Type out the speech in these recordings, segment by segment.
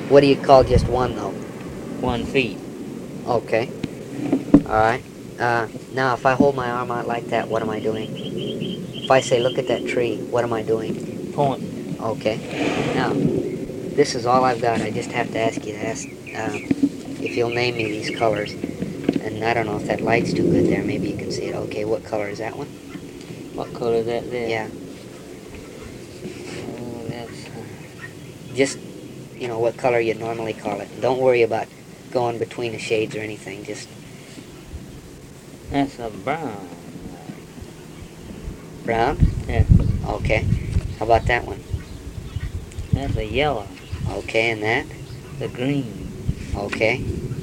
What do you call just one, though? 1 feet. Okay. Alright. Now, if I hold my arm out like that, what am I doing? If I say, look at that tree, what am I doing? Pointing. Okay. Now, this is all I've got. I just have to ask you to ask if you'll name me these colors. And I don't know if that light's too good there. Maybe you can see it. Okay, what color is that one? What color is that there? Yeah. Oh, that's... Just, what color you'd normally call it. Don't worry about going between the shades or anything. Just That's a brown. brown? Yeah. Okay. How about that one? That's a yellow. Okay, and that? The green. Okay.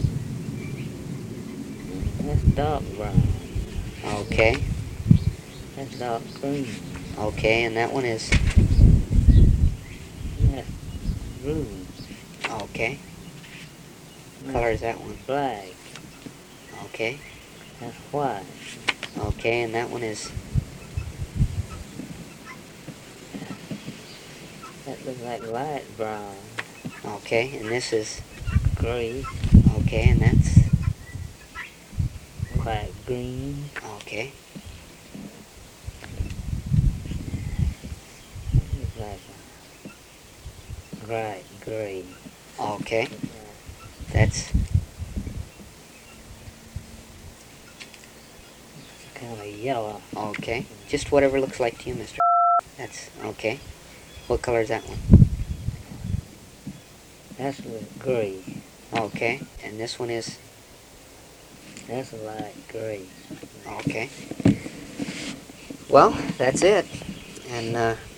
That's dark brown. Okay. That's dark green. Okay, and that one is? That's blue. Okay. What color is that one? Black. Okay. That's white. Okay, and that one is? That looks like light brown. Okay, and this is? Gray. Okay, and that's? Quite green. Okay. Looks like a bright gray. Okay. That's? Kind of yellow. Okay. Just whatever looks like to you, Mr. That's okay. What color is that one? That's with gray. Okay. And this one is? That's a light gray. Okay. Well, that's it. And